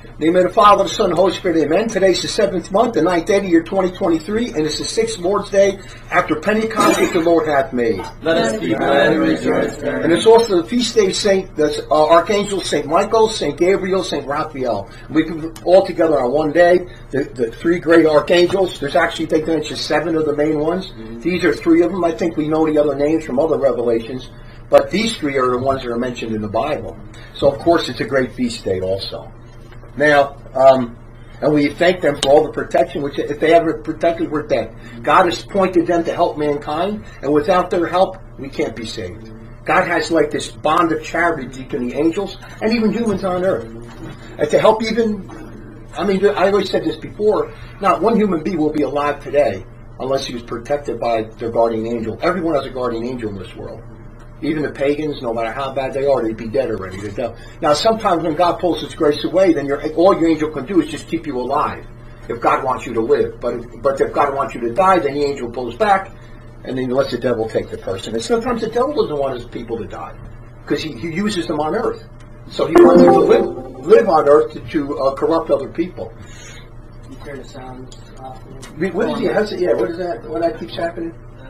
In the name of the Father, the Son, and the Holy Spirit, amen. Today's the 7th month, the 9th day of the year 2023, and it's the 6th Lord's Day after Pentecost that the Lord hath made. Let us be glad and rejoice therein. And it's also the feast day of Saint Archangel, Saint Michael, Saint Gabriel, Saint Raphael. We can all together on one day. The three great archangels. There's actually, they mention 7 of the main ones. These are 3 of them. I think we know the other names from other revelations, but these 3 are the ones that are mentioned in the Bible. So of course it's a great feast day also. Now, and we thank them for all the protection, which if they haven't protected, we're dead. God has appointed them to help mankind, and without their help, we can't be saved. God has like this bond of charity between the angels and even humans on earth. And to help even, I mean, I always said this before, not one human being will be alive today unless he was protected by their guardian angel. Everyone has a guardian angel in this world. Even the pagans, no matter how bad they are, they'd be dead already. Now, sometimes when God pulls His grace away, then all your angel can do is just keep you alive, if God wants you to live. But if God wants you to die, then the angel pulls back, and then lets the devil take the person. And sometimes the devil doesn't want his people to die, because he uses them on earth. So he wants you to live on earth to corrupt other people. You turn the sound off. What is he? What is that? What that keeps happening?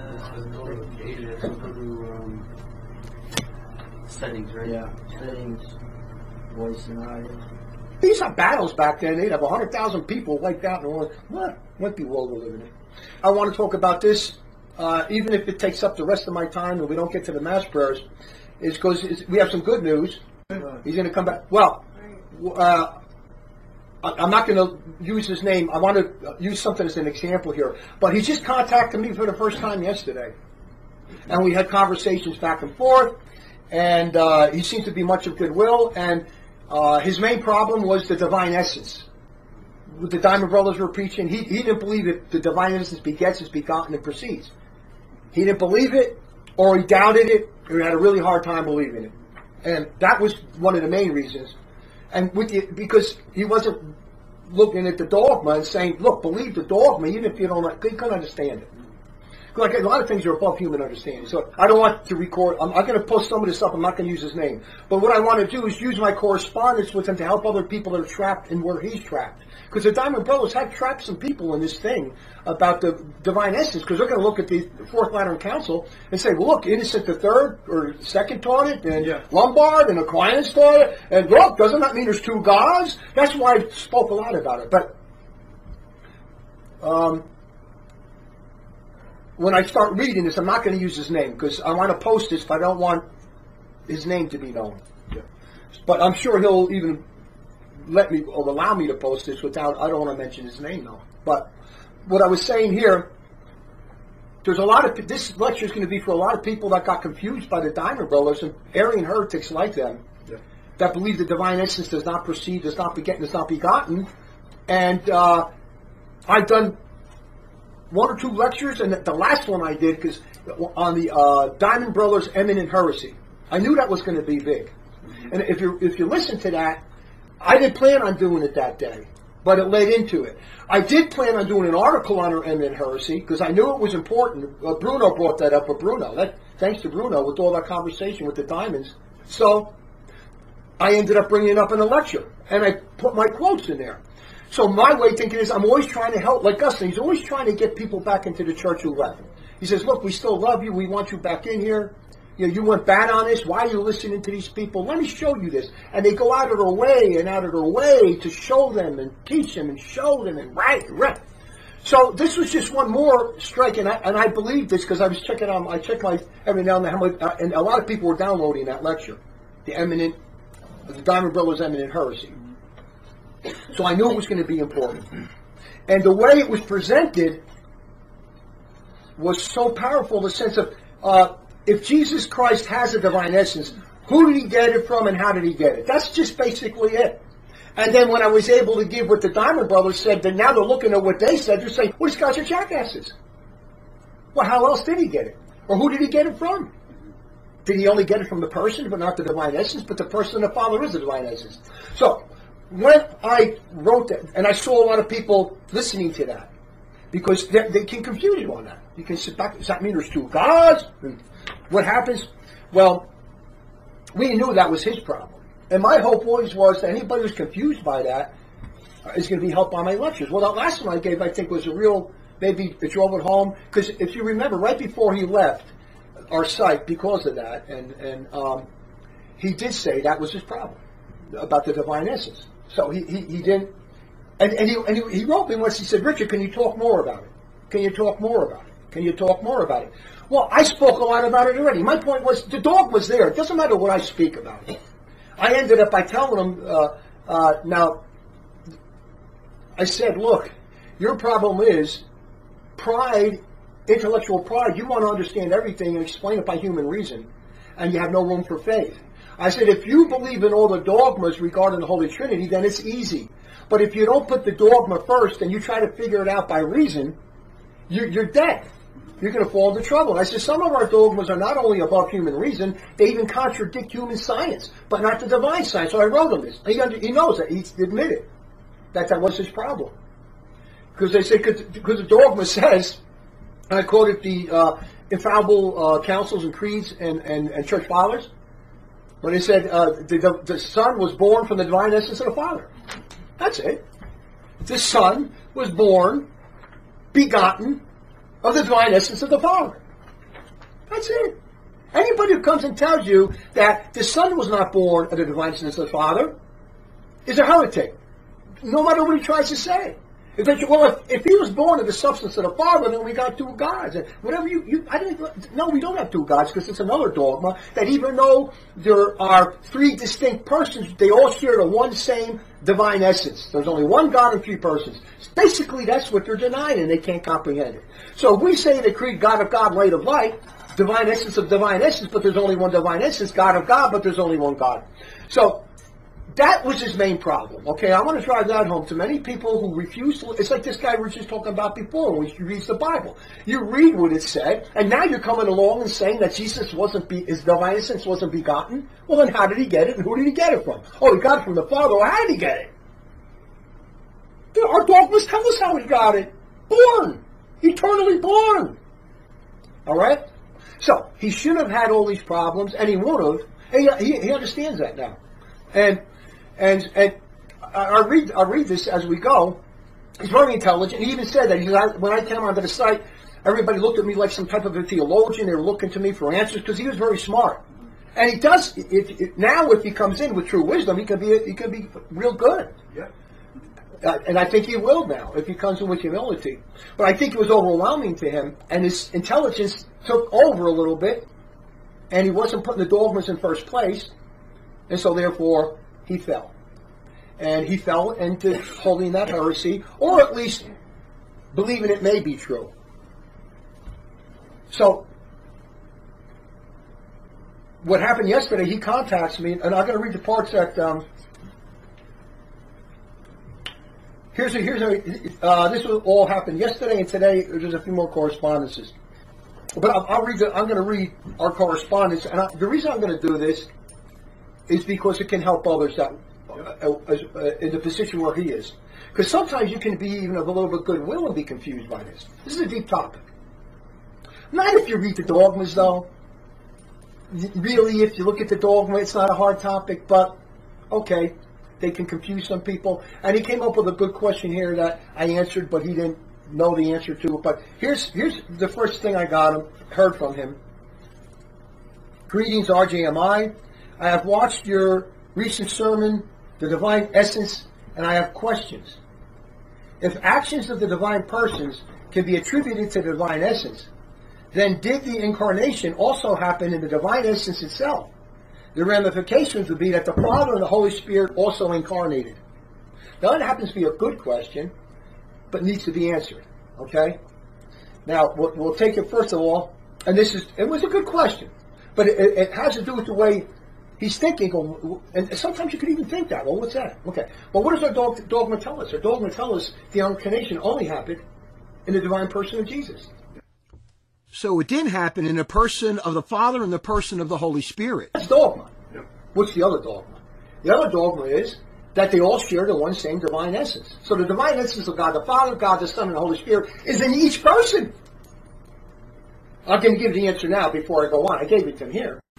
Settings, right? Yeah. Settings, voice and audio. These are battles back then. They'd have 100,000 people wiped out in one. What be world we're living in? I want to talk about this, even if it takes up the rest of my time and we don't get to the mass prayers, is because we have some good news. He's going to come back. Well, I'm not going to use his name. I want to use something as an example here. But he just contacted me for the first time yesterday. And we had conversations back and forth. And he seemed to be much of goodwill, and his main problem was the divine essence. What the Diamond Brothers were preaching, he didn't believe that the divine essence begets, is begotten, and proceeds. He didn't believe it, or he doubted it, or he had a really hard time believing it. And that was one of the main reasons. And because he wasn't looking at the dogma and saying, look, believe the dogma, even if you couldn't understand it. Like a lot of things are above human understanding. So I don't want to record. I'm going to post some of this stuff. I'm not going to use his name. But what I want to do is use my correspondence with him to help other people that are trapped in where he's trapped. Because the Diamond Brothers have trapped some people in this thing about the divine essence. Because they're going to look at the Fourth Lateran Council and say, well, look, Innocent III or II taught it, and Lombard and Aquinas taught it. And look, doesn't that mean there's 2 gods? That's why I spoke a lot about it. But when I start reading this, I'm not going to use his name because I want to post this, but I don't want his name to be known. But I'm sure he'll even let me or allow me to post this without, I don't want to mention his name though. But what I was saying here, there's a lot of, this lecture is going to be for a lot of people that got confused by the Diamond Brothers and Arian heretics like them that believe the divine essence does not proceed, does not beget, does not begotten. And I've done 1 or 2 lectures, and the last one I did because on the Diamond Brothers' eminent heresy. I knew that was going to be big, and if you listen to that, I didn't plan on doing it that day, but it led into it. I did plan on doing an article on our eminent heresy because I knew it was important. Bruno brought that up with Bruno. Thanks to Bruno with all that conversation with the Diamonds. So I ended up bringing it up in a lecture, and I put my quotes in there. So my way of thinking is I'm always trying to help, like Gustin, he's always trying to get people back into the church who left. He says, look, we still love you. We want you back in here. You went bad on this. Why are you listening to these people? Let me show you this. And they go out of their way to show them and teach them and show them and right. So this was just one more strike, and I believe this because I was checking on, I check my every now and then how much, and a lot of people were downloading that lecture, the Diamond Brothers' eminent heresy. So I knew it was going to be important. And the way it was presented was so powerful in the sense of, if Jesus Christ has a divine essence, who did he get it from and how did he get it? That's just basically it. And then when I was able to give what the Diamond Brothers said, then now they're looking at what they said, they're saying, well, these guys are jackasses. Well, how else did he get it? Or who did he get it from? Did he only get it from the person, but not the divine essence? But the person and the Father is the divine essence. So, when I wrote that, and I saw a lot of people listening to that, because they can confuse you on that. You can sit back, does that mean there's 2 gods? And what happens? Well, we knew that was his problem. And my hope always was that anybody who's confused by that is going to be helped by my lectures. Well, that last one I gave, I think, was a real, maybe it drove it home, because if you remember, right before he left our site because of that, and he did say that was his problem, about the divine essence. So he didn't, and he wrote me once, he said, Richard, can you talk more about it? Can you talk more about it? Can you talk more about it? Well, I spoke a lot about it already. My point was, the dog was there. It doesn't matter what I speak about it. I ended up by telling him, now, I said, look, your problem is pride, intellectual pride. You want to understand everything and explain it by human reason, and you have no room for faith. I said, if you believe in all the dogmas regarding the Holy Trinity, then it's easy. But if you don't put the dogma first and you try to figure it out by reason, you're dead. You're going to fall into trouble. And I said, some of our dogmas are not only above human reason, they even contradict human science, but not the divine science. So I wrote him this. He knows that. He admitted that that was his problem. Because they say, because the dogma says, and I quoted the infallible councils and creeds and church fathers, when they said the Son was born from the divine essence of the Father. That's it. The Son was born, begotten, of the divine essence of the Father. That's it. Anybody who comes and tells you that the Son was not born of the divine essence of the Father is a heretic, no matter what he tries to say. If he was born of the substance of the Father, then we got two gods. And whatever we don't have two gods, because it's another dogma that even though there are three distinct persons, they all share the one same divine essence. There's only one God and three persons. Basically, that's what they're denying, and they can't comprehend it. So if we say the creed, God of God, light of light, divine essence of divine essence, but there's only one divine essence, God of God, but there's only one God. So that was his main problem. Okay, I want to drive that home to many people who refuse to. It's like this guy we were just talking about before when he reads the Bible. You read what it said, and now you're coming along and saying that Jesus his divine essence wasn't begotten. Well, then how did he get it, and who did he get it from? Oh, he got it from the Father. Well, how did he get it? Our dogmas tell us how he got it. Born. Eternally born. All right? So, he should have had all these problems, and he would have. And he understands that now. And I read this as we go. He's very intelligent. He even said that. He said, when I came onto the site, everybody looked at me like some type of a theologian. They were looking to me for answers because he was very smart. And he does. Now, if he comes in with true wisdom, he can be real good. Yeah. And I think he will now if he comes in with humility. But I think it was overwhelming to him, and his intelligence took over a little bit, and he wasn't putting the dogmas in first place, and so therefore he fell. And he fell into holding that heresy, or at least believing it may be true. So, what happened yesterday, he contacts me, and I'm going to read the parts that... this will all happen yesterday and today. There's a few more correspondences, but I'm going to read our correspondence, and the reason I'm going to do this is because it can help others that in the position where he is. Because sometimes you can be even of a little bit goodwill and be confused by this. This is a deep topic. Not if you read the dogmas, though. Really, if you look at the dogma, it's not a hard topic, but okay. They can confuse some people. And he came up with a good question here that I answered, but he didn't know the answer to it. But here's the first thing I heard from him. Greetings, RJMI. I have watched your recent sermon, The Divine Essence, and I have questions. If actions of the divine persons can be attributed to the divine essence, then did the incarnation also happen in the divine essence itself? The ramifications would be that the Father and the Holy Spirit also incarnated. Now that happens to be a good question, but needs to be answered. Okay? Now, we'll take it first of all, and it was a good question, but it has to do with the way he's thinking, and sometimes you could even think that. Well, what's that? Okay. Well, what does our dogma tell us? Our dogma tells us the incarnation only happened in the divine person of Jesus. So it didn't happen in the person of the Father and the person of the Holy Spirit. That's dogma. Yeah. What's the other dogma? The other dogma is that they all share the one same divine essence. So the divine essence of God the Father, God the Son, and the Holy Spirit is in each person. I'm going to give the answer now before I go on. I gave it to him here.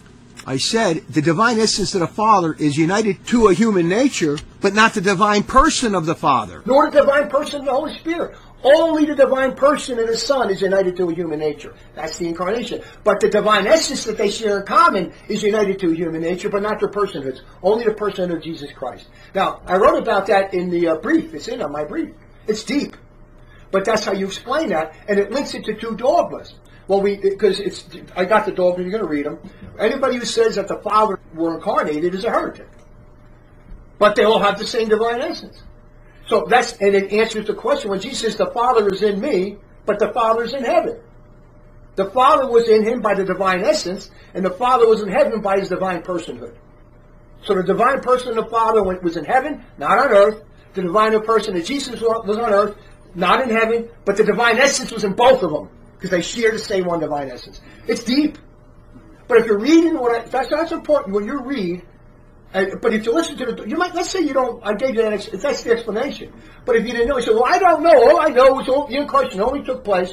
I said the divine essence of the Father is united to a human nature, but not the divine person of the Father. Nor the divine person of the Holy Spirit. Only the divine person of the Son is united to a human nature. That's the incarnation. But the divine essence that they share in common is united to a human nature, but not their personhoods. Only the person of Jesus Christ. Now, I wrote about that in the brief. It's in my brief. It's deep. But that's how you explain that, and it links it to two dogmas. Well, because I got the dogma, you're going to read them. Anybody who says that the Father were incarnated is a heretic. But they all have the same divine essence. So and it answers the question when Jesus says the Father is in me, but the Father is in heaven. The Father was in him by the divine essence, and the Father was in heaven by his divine personhood. So the divine person of the Father was in heaven, not on earth. The divine person of Jesus was on earth, not in heaven, but the divine essence was in both of them, because they share the same one divine essence. It's deep. But if you're reading that's important when you read. But if you listen to let's say you don't, I gave you that's the explanation. But if you didn't know, you say, well, I don't know. All I know is the incarnation only took place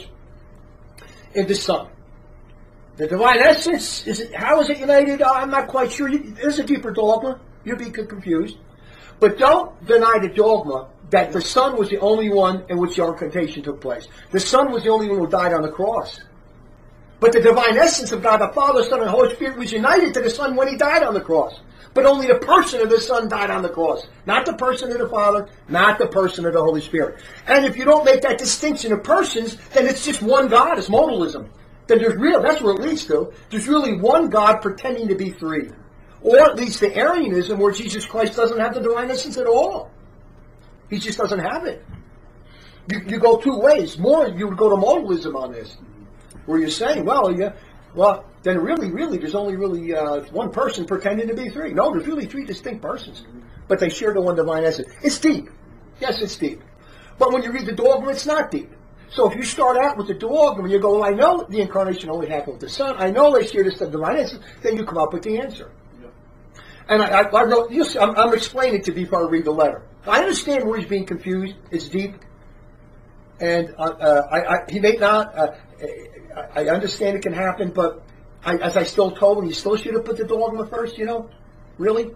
in the Son. The divine essence, how is it united? I'm not quite sure. There's a deeper dogma. You'll be confused. But don't deny the dogma that the Son was the only one in which the incarnation took place. The Son was the only one who died on the cross. But the divine essence of God, the Father, Son, and Holy Spirit was united to the Son when he died on the cross. But only the person of the Son died on the cross. Not the person of the Father, not the person of the Holy Spirit. And if you don't make that distinction of persons, then it's just one God. It's modalism. Then that's where it leads to. There's really one God pretending to be three. Or it leads to Arianism, where Jesus Christ doesn't have the divine essence at all. He just doesn't have it. You go two ways. More, you would go to modalism on this, where you're saying, then really, there's only really one person pretending to be three. No, there's really three distinct persons. But they share the one divine essence. It's deep. Yes, it's deep. But when you read the dogma, it's not deep. So if you start out with the dogma and you go, well, I know the incarnation only happened with the Son. I know they share this divine essence. Then you come up with the answer. Yeah. And I wrote, I'm explaining it to you before I read the letter. I understand where he's being confused. It's deep. And he may not... I understand it can happen, but as I still told him, you still should have put the dogma first, Really?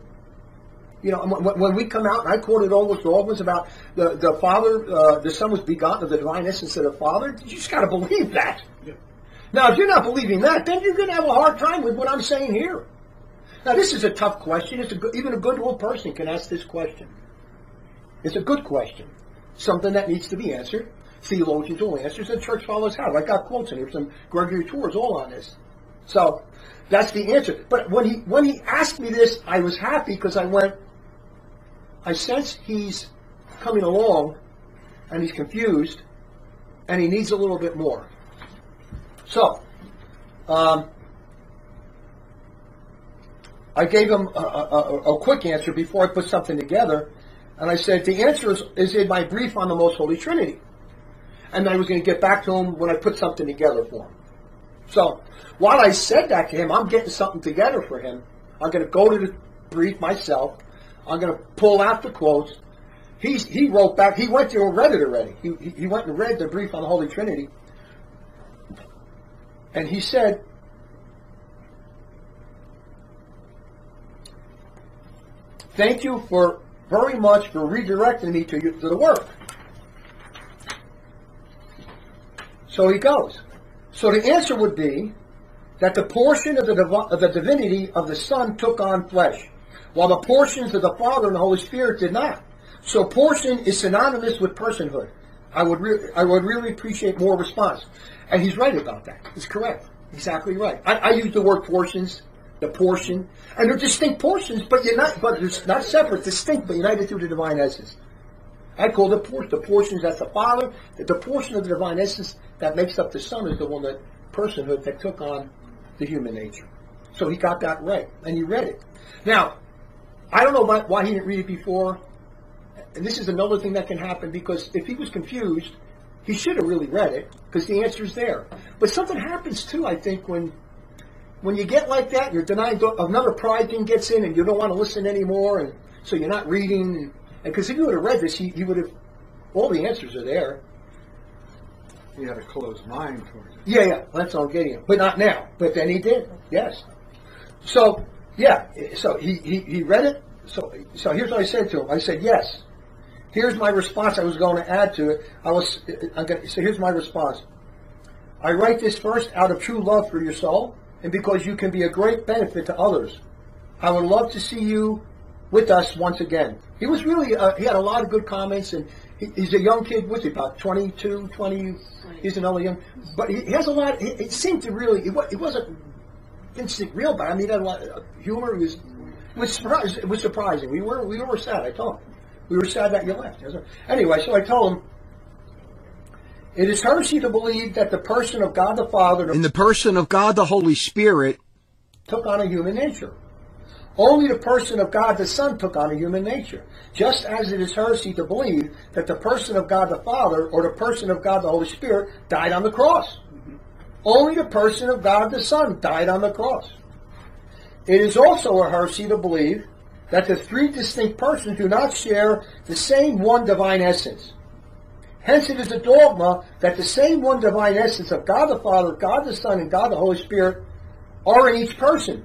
When we come out, and I quoted all those dogmas about the Father, the Son was begotten of the divine essence of the Father, you just got to believe that. Yeah. Now, if you're not believing that, then you're going to have a hard time with what I'm saying here. Now, this is a tough question. Even a good old person can ask this question. It's a good question. Something that needs to be answered. Theologians will answer, and church fathers have. I got quotes in here from Gregory Tours all on this. So that's the answer. But when he asked me this, I was happy because I sense he's coming along and he's confused and he needs a little bit more. So I gave him a quick answer before I put something together, and I said the answer is in my brief on the Most Holy Trinity. And I was going to get back to him when I put something together for him. So, while I said that to him, I'm getting something together for him. I'm going to go to the brief myself. I'm going to pull out the quotes. He wrote back. He went there and read it already. He went and read the brief on the Holy Trinity. And he said, thank you very much for redirecting me to the work. So he goes. So the answer would be that the portion of the divinity of the Son took on flesh, while the portions of the Father and the Holy Spirit did not. So portion is synonymous with personhood. I would really appreciate more response. And he's right about that. It's correct. Exactly right. I use the word portions, the portion, and they're distinct portions, but it's not separate, distinct, but united through the divine essence. I call the portions that's the Father, the portion of the divine essence that makes up the Son is the one that personhood that took on the human nature. So he got that right, and he read it. Now, I don't know why he didn't read it before, and this is another thing that can happen, because if he was confused, he should have really read it, because the answer's there. But something happens too, I think, when you get like that, you're denying, another pride thing gets in, and you don't want to listen anymore, and so you're not reading. Because if you would have read this, he would have, all the answers are there. He had a closed mind towards it. Yeah, that's all I'm getting at. But not now. But then he did, yes. So, yeah, so he read it. So here's what I said to him. I said, yes. Here's my response I was going to add to it. So here's my response. I write this first out of true love for your soul and because you can be a great benefit to others. I would love to see you with us once again. He was really, he had a lot of good comments, and he's a young kid, what's he, about 22, 20, he's another young, but he has a lot, it seemed to really, it wasn't, didn't seem real bad. I mean, he had a lot of humor, it was surprising. We were sad, I told him. We were sad that you left. Anyway, so I told him, it is heresy to believe that the person of God the Father and the person of God the Holy Spirit took on a human nature. Only the person of God the Son took on a human nature. Just as it is heresy to believe that the person of God the Father or the person of God the Holy Spirit died on the cross. Only the person of God the Son died on the cross. It is also a heresy to believe that the three distinct persons do not share the same one divine essence. Hence it is a dogma that the same one divine essence of God the Father, God the Son, and God the Holy Spirit are in each person.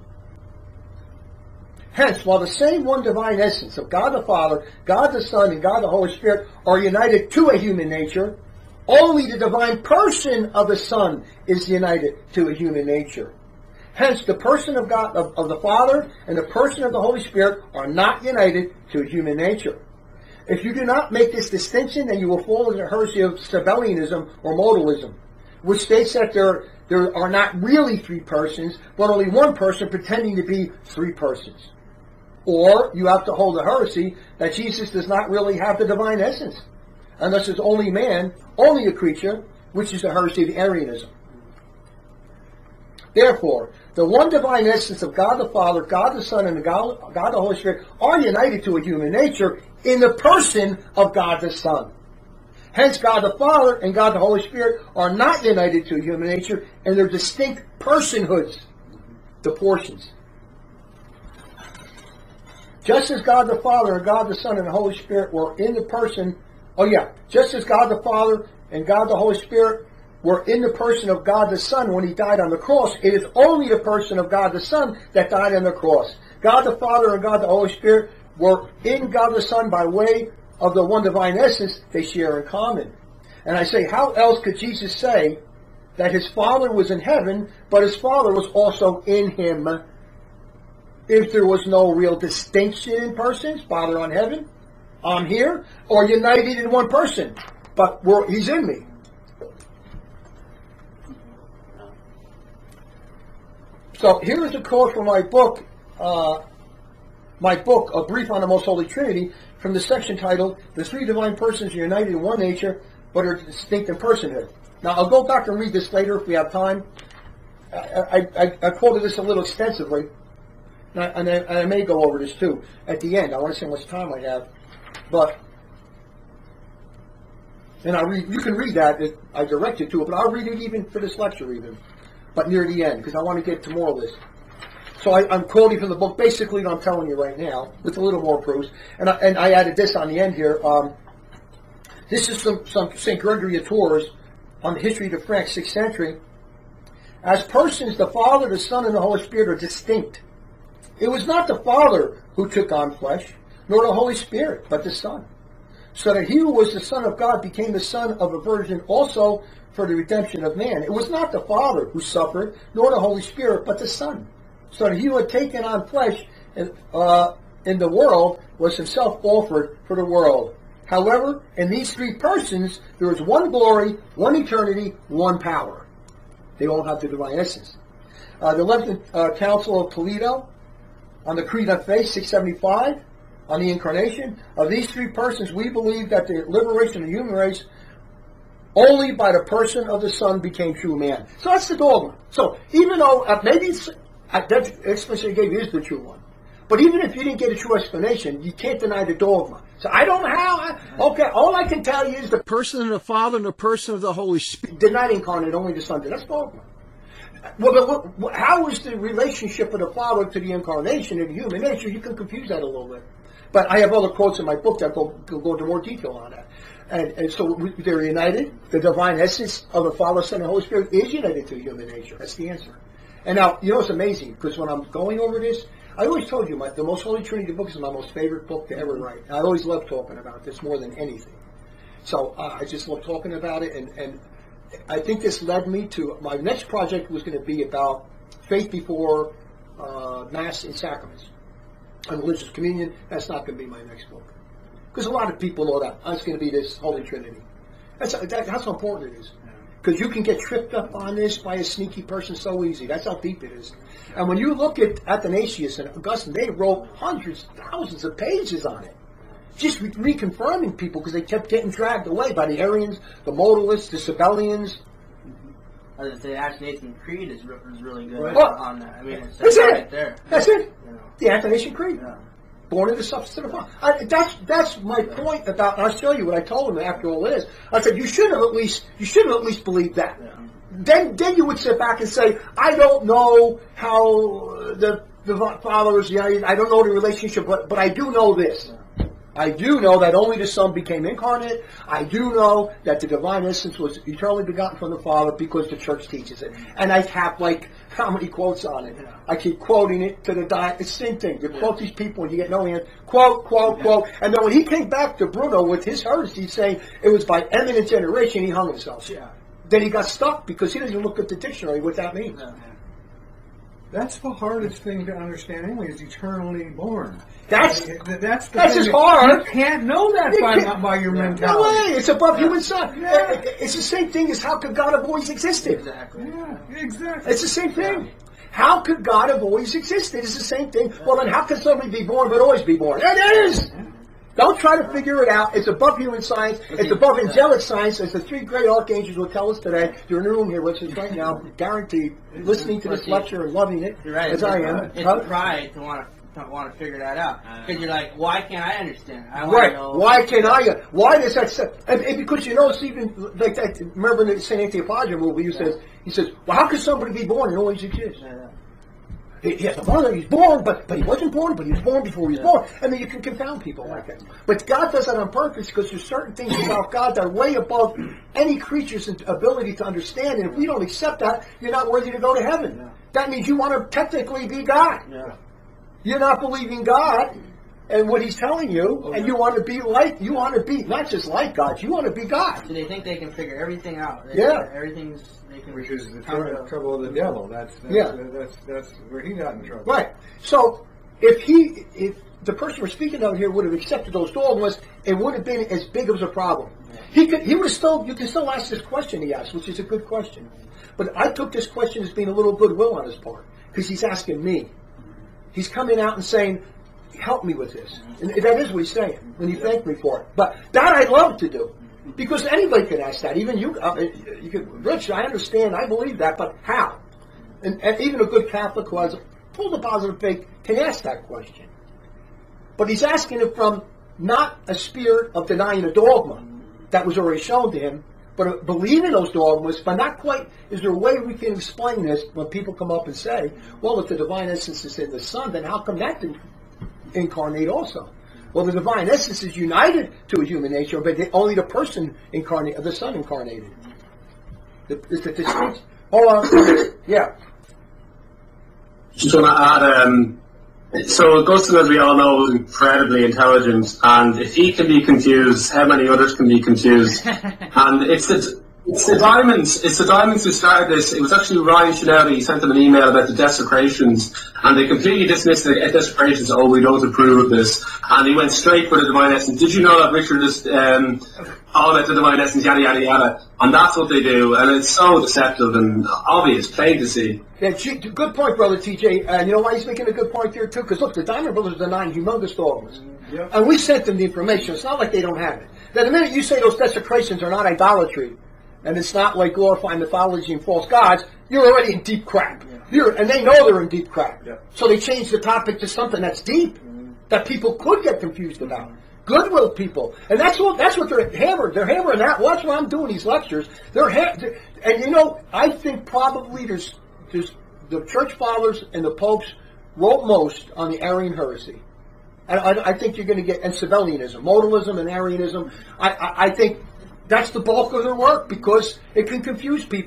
Hence, while the same one divine essence of God the Father, God the Son, and God the Holy Spirit are united to a human nature, only the divine person of the Son is united to a human nature. Hence, the person of God, of the Father, and the person of the Holy Spirit are not united to a human nature. If you do not make this distinction, then you will fall into the heresy of Sabellianism or modalism, which states that there are not really three persons, but only one person pretending to be three persons. Or you have to hold the heresy that Jesus does not really have the divine essence, unless it's only man, only a creature, which is the heresy of Arianism. Therefore, the one divine essence of God the Father, God the Son, and God the Holy Spirit are united to a human nature in the person of God the Son. Hence, God the Father and God the Holy Spirit are not united to a human nature in their distinct personhoods, the portions. Just as God the Father and God the Son and the Holy Spirit were in the person, just as God the Father and God the Holy Spirit were in the person of God the Son when he died on the cross, it is only the person of God the Son that died on the cross. God the Father and God the Holy Spirit were in God the Son by way of the one divine essence they share in common. And I say, how else could Jesus say that his Father was in heaven, but his Father was also in him, if there was no real distinction in persons, Father on heaven, I'm here, or united in one person, but he's in me. So here is a quote from my book, A Brief on the Most Holy Trinity, from the section titled, The Three Divine Persons Are United in One Nature, but are distinct in personhood. Now, I'll go back and read this later if we have time. I quoted this a little extensively, and I may go over this too at the end. I want to see how much time I have. You can read that. I directed to it, but I'll read it even for this lecture even. But near the end, because I want to get to more of this. So I'm quoting from the book, basically what I'm telling you right now, with a little more proofs. And I added this on the end here. This is some St. Gregory of Tours on the history of France, 6th century. As persons, the Father, the Son, and the Holy Spirit are distinct. It was not the Father who took on flesh, nor the Holy Spirit, but the Son. So that he who was the Son of God became the Son of a virgin also for the redemption of man. It was not the Father who suffered, nor the Holy Spirit, but the Son. So that he who had taken on flesh in the world was himself offered for the world. However, in these three persons, there is one glory, one eternity, one power. They all have the divine essence. The 11th Council of Toledo, on the Creed of Faith, 675, on the Incarnation. Of these three persons, we believe that the liberation of the human race only by the person of the Son became true man. So that's the dogma. So even though maybe that explanation I gave you is the true one, but even if you didn't get a true explanation, you can't deny the dogma. So I don't know how. Okay, all I can tell you is the person of the Father and the person of the Holy Spirit did not incarnate, only the Son did. That's dogma. Well, but how is the relationship of the Father to the incarnation of the human nature? You can confuse that a little bit. But I have other quotes in my book that go into more detail on that. And so they're united. The divine essence of the Father, Son, and Holy Spirit is united to human nature. That's the answer. And now, you know what's amazing? Because when I'm going over this, I always told you, the Most Holy Trinity book is my most favorite book to ever write. I always love talking about this more than anything. So I just love talking about it, and I think this led me to, my next project was going to be about faith before Mass and sacraments. And religious communion, that's not going to be my next book. Because a lot of people know that. It's going to be this Holy Trinity. That's how important it is. Because you can get tripped up on this by a sneaky person so easy. That's how deep it is. And when you look at Athanasius and Augustine, they wrote hundreds, thousands of pages on it. Just reconfirming people because they kept getting dragged away by the Arians, the Modalists, the Sabellians. The Athanasian Creed is really good Right. on that. I mean, it's That's right it. there. That's it. You know. The Athanasian Creed. Yeah. Born in the substance of the Father. That's my point about. And I'll show you what I told him after all this. I said you should have at least believed that. Yeah. Then you would sit back and say, I don't know how the Father is. Yeah, I don't know the relationship, but I do know this. I do know that only the Son became incarnate. I do know that the divine essence was eternally begotten from the Father because the Church teaches it. And I have how many quotes on it? I keep quoting it to the It's the same thing. You quote these people and you get no answer. Quote, quote, quote. And then when he came back to Bruno with his heresy saying it was by eminent generation, he hung himself. Yeah. Then he got stuck because he doesn't look at the dictionary what that means. Yeah. That's the hardest thing to understand anyway, is eternally born. That's That's just hard. You can't know that by your No mentality. way! It's above human sight. Yeah. It's the same thing as how could God have always existed? Exactly. Yeah, exactly. It's the same thing. How could God have always existed? It's the same thing. Well, then how can somebody be born but always be born? It is! Don't try to figure it out. It's above human science. It's above angelic science, as the three great archangels will tell us today. You're in the room here with us right now, guaranteed, listening to this lecture and loving it, You're right. as I am. It's pride to want to figure that out. Because you're like, why can't I understand? I want Right. to know. Why can I? Why does that? And because you know, Stephen, like that. Remember in the Saint Anthony Padre movie? He says, well, how could somebody be born and always exist? Yes, the father, he's born, but he wasn't born, but he was born before he was born. I mean, you can confound people like that. But God does that on purpose because there's certain things about God that are way above any creature's ability to understand. And if we don't accept that, you're not worthy to go to heaven. Yeah. That means you want to technically be God. Yeah. You're not believing God and what He's telling you, and you want to be not just like God, you want to be God. So they think they can figure everything out. Everything's they can. Which is the count it trouble of the devil. That's where he got in trouble. Right. So if the person we're speaking of here would have accepted those dogmas, it would have been as big of a problem. He would have still. You can still ask this question he asked, which is a good question. But I took this question as being a little goodwill on his part because he's asking me. He's coming out and saying, help me with this. And that is what he's saying when he thanked me for it. But that I'd love to do. Because anybody could ask that. Even you, you could, Rich, I understand, I believe that, but how? And even a good Catholic who has full deposit of faith can ask that question. But he's asking it from not a spirit of denying a dogma that was already shown to him, but believing those dogmas, but not quite. Is there a way we can explain this when people come up and say, well, if the divine essence is in the Son, then how come that didn't incarnate also? Well, the divine essence is united to a human nature, but only the person incarnate, the Son incarnated. Is the distinct? Hold on. Yeah. Just want to add, so Augustine, as we all know, is incredibly intelligent, and if he can be confused, how many others can be confused? And it's the Diamonds who started this. It was actually Ryan Shinoda. He sent them an email about the desecrations, and they completely dismissed the desecrations. Oh, we don't approve of this, and he went straight for the divine essence. Did you know that Richard is all about the divine essence, yada yada yada? And that's what they do, and it's so deceptive and obvious, plain to see. Yeah, good point, brother TJ. And you know why he's making a good point here too? Because look, the Diamond Brothers deny humongous dogmas, and we sent them the information. It's not like they don't have it. Now, the minute you say those desecrations are not idolatry, and it's not like glorifying mythology and false gods, you're already in deep crap. And they know they're in deep crap. So they change the topic to something that's deep, that people could get confused about. Goodwill people. And that's what they're hammering. They're hammering that. Watch what I'm doing these lectures. And you know, I think probably there's the church fathers and the popes wrote most on the Arian heresy. And I think you're going to get, and Sabellianism, modalism and Arianism. I think that's the bulk of their work because it can confuse people.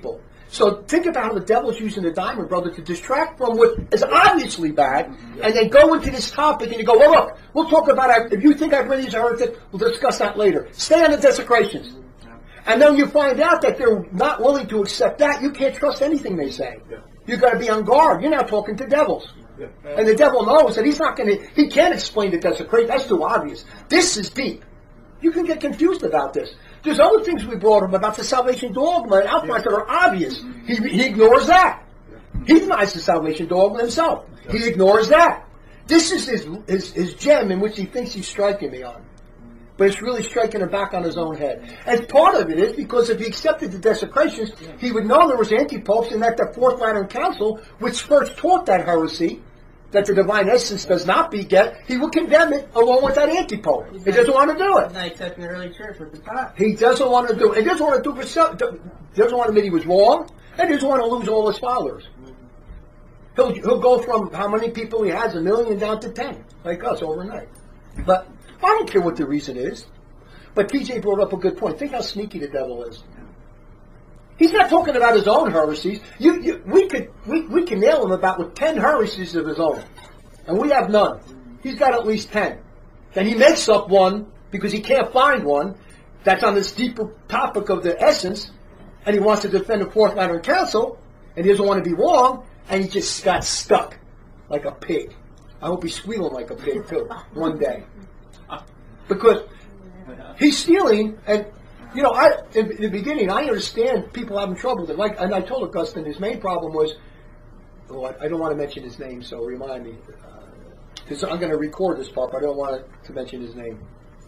So think about how the devil's using the diamond, brother, to distract from what is obviously bad, and then go into this topic and you go, well, look, we'll talk about it. If you think I've really heard it, we'll discuss that later. Stay on the desecrations. And then you find out that they're not willing to accept that. You can't trust anything they say. Yeah. You've got to be on guard. You're now talking to devils. Yeah. And the devil knows that he can't explain the desecration. That's too obvious. This is deep. You can get confused about this. There's other things we brought him about the salvation dogma and outlines that are obvious. He ignores that. He denies the salvation dogma himself. He ignores that. This is his gem in which he thinks he's striking me on. But it's really striking him back on his own head. And part of it is because if he accepted the desecrations, he would know there was anti-popes and that the Fourth Lateran Council, which first taught that heresy, that the divine essence does not beget, he will condemn it along with that anti-pope. He doesn't want to do it. He's not accepting the early church with the top. He doesn't want to do it. He doesn't want to do it for self. Doesn't want to admit he was wrong, and he doesn't want to lose all his followers. He'll go from how many people he has, 1 million down to 10, like us overnight. But I don't care what the reason is. But TJ brought up a good point. Think how sneaky the devil is. He's not talking about his own heresies. We can nail him about with 10 heresies of his own, and we have none. He's got at least 10. Then he makes up one because he can't find one that's on this deeper topic of the essence, and he wants to defend the Fourth Lateran Council, and he doesn't want to be wrong, and he just got stuck like a pig. I hope he's squealing like a pig too one day, because he's stealing. And you know, in the beginning, I understand people having trouble with it. And I told Augustine his main problem was, I don't want to mention his name, so remind me, because I'm going to record this part, but I don't want to mention his name.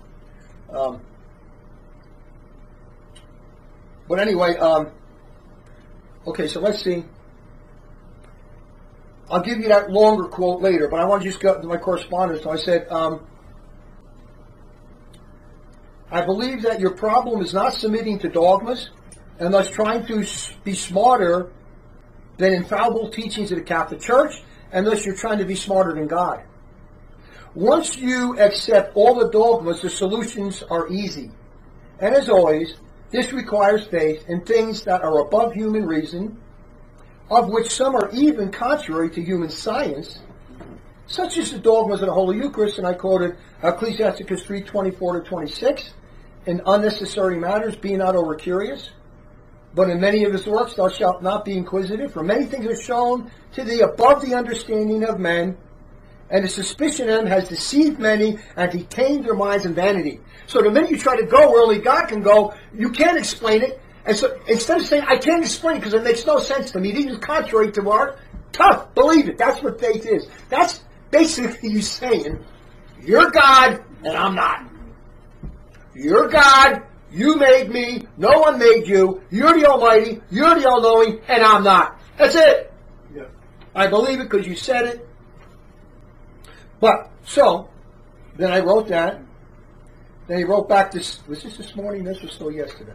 But anyway, okay, so let's see. I'll give you that longer quote later, but I want to just go to my correspondence. So I said, I believe that your problem is not submitting to dogmas and thus trying to be smarter than infallible teachings of the Catholic Church, and thus you're trying to be smarter than God. Once you accept all the dogmas, the solutions are easy. And as always, this requires faith in things that are above human reason, of which some are even contrary to human science, such as the dogmas of the Holy Eucharist, and I quoted Ecclesiasticus 3:24-26, in unnecessary matters, be not over curious, but in many of his works thou shalt not be inquisitive, for many things are shown to thee above the understanding of men, and the suspicion of them has deceived many and detained their minds in vanity. So the minute you try to go where only God can go, you can't explain it. And so instead of saying, I can't explain it because it makes no sense to me, it is contrary to our, tough, believe it. That's what faith is. That's basically you saying, you're God and I'm not. You're God, you made me, no one made you, you're the Almighty, you're the All-Knowing, and I'm not. That's it. Yeah. I believe it because you said it. But, so, then I wrote that. Then he wrote back this, was this morning? This was still yesterday.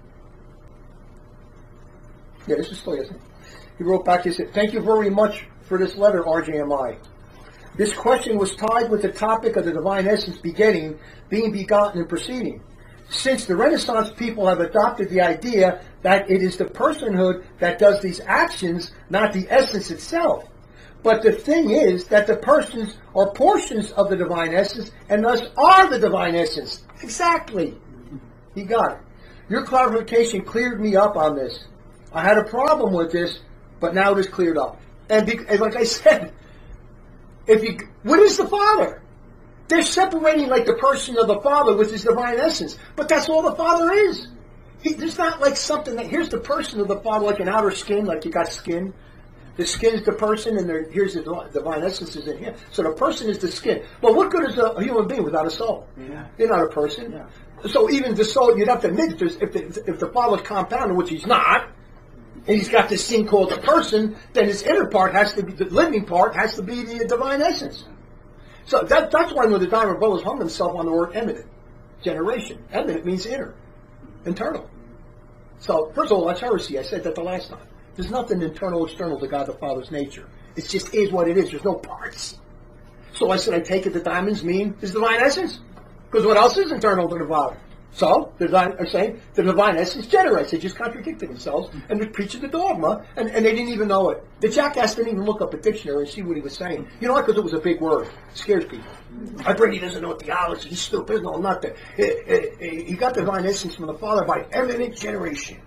Yeah, this was still yesterday. He wrote back, he said, thank you very much for this letter, RJMI. This question was tied with the topic of the divine essence begetting, being begotten, and proceeding. Since the Renaissance people have adopted the idea that it is the personhood that does these actions, not the essence itself. But the thing is that the persons are portions of the divine essence, and thus are the divine essence. Exactly. You got it. Your clarification cleared me up on this. I had a problem with this, but now it is cleared up. And like I said, what is the Father? They're separating like the person of the Father with his divine essence. But that's all the Father is. There's not like something that, here's the person of the Father, like an outer skin, like you got skin. The skin is the person, and here's the divine essence is in him. So the person is the skin. Well, what good is a human being without a soul? Yeah. They're not a person. Yeah. So even the soul, you'd have to admit, if the Father's compounded, which he's not, and he's got this thing called the person, then his inner part has to be, the living part has to be the divine essence. So that's why when the Diamond Brothers hung themselves on the word eminent, generation. Eminent means inner, internal. So first of all, that's heresy. I said that the last time. There's nothing internal or external to God the Father's nature. It just is what it is. There's no parts. So I said, I take it the diamonds mean his divine essence. Because what else is internal to the Father? So, the divine are saying the divine essence generates. They just contradicted themselves and they're preaching the dogma, and they didn't even know it. The jackass didn't even look up a dictionary and see what he was saying. You know why? Because it was a big word. It scares people. My Brady doesn't know theology. He's stupid. No, nothing. He got the divine essence from the Father by eminent generation.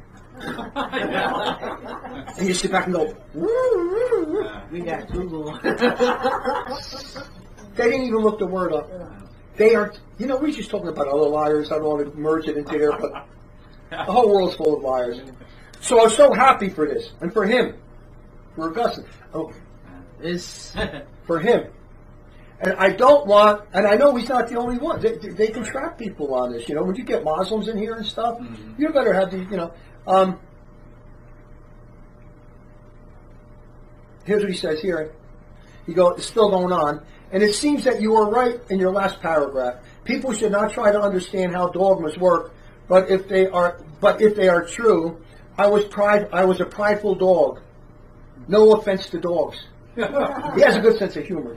And you sit back and go, We got Google. they didn't even look the word up. They are, we're just talking about other liars. I don't want to merge it into there, but the whole world's full of liars. So I was so happy for this, and for him, for Augustine, for him. And I don't want, and I know he's not the only one. They can trap people on this. When you get Muslims in here and stuff, you better have these, here's what he says here. It's still going on. And it seems that you are right in your last paragraph. People should not try to understand how dogmas work, but if they are true, I was a prideful dog. No offense to dogs. He has a good sense of humor.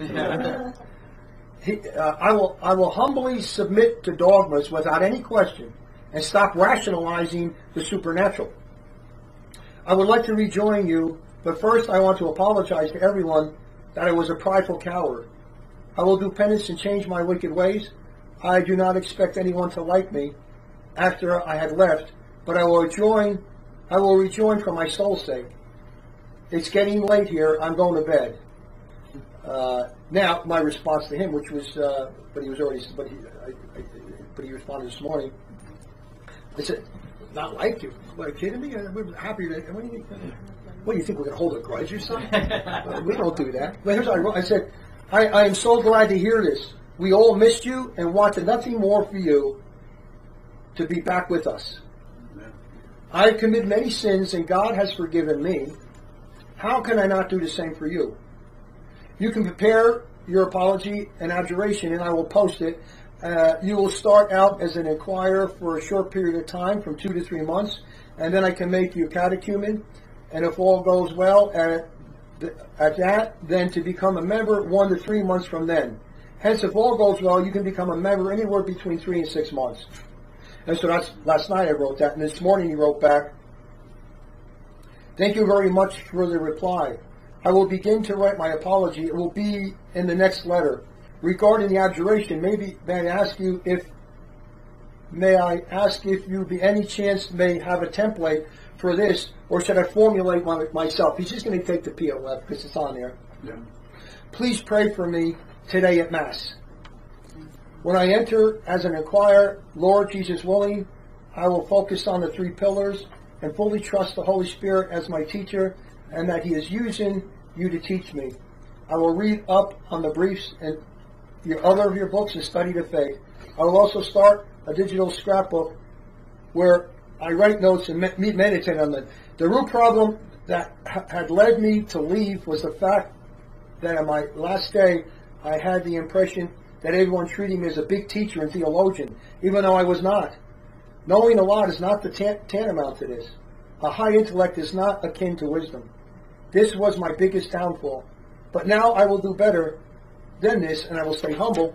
I will humbly submit to dogmas without any question and stop rationalizing the supernatural. I would like to rejoin you, but first I want to apologize to everyone that I was a prideful coward. I will do penance and change my wicked ways. I do not expect anyone to like me after I had left, but I will rejoin for my soul's sake. It's getting late here. I'm going to bed. Now, my response to him, which was, but he responded this morning. I said, "Not like you? Are you kidding me? We're happy to. What do you think we're going to hold a grudge or something? We don't do that." But here's what I wrote. I said, I am so glad to hear this. We all missed you and wanted nothing more for you to be back with us. I have committed many sins and God has forgiven me. How can I not do the same for you? You can prepare your apology and abjuration and I will post it. You will start out as an inquirer for a short period of time, from 2 to 3 months, and then I can make you catechumen. And if all goes well at that, then to become a member 1 to 3 months from then. Hence, if all goes well, you can become a member anywhere between 3 and 6 months. And so that's last night I wrote that, and this morning he wrote back, "Thank you very much for the reply. I will begin to write my apology. It will be in the next letter. Regarding the abjuration, may I ask if you by any chance may have a template for this, or should I formulate one myself?" He's just going to take the POF because it's on there. Yeah. "Please pray for me today at Mass. When I enter as an inquirer, Lord Jesus willing, I will focus on the 3 pillars and fully trust the Holy Spirit as my teacher and that He is using you to teach me. I will read up on the briefs and other of your books and study the faith. I will also start a digital scrapbook where I write notes and meditate on them. The root problem that had led me to leave was the fact that on my last day, I had the impression that everyone treated me as a big teacher and theologian, even though I was not. Knowing a lot is not the tantamount to this. A high intellect is not akin to wisdom. This was my biggest downfall. But now I will do better than this, and I will stay humble.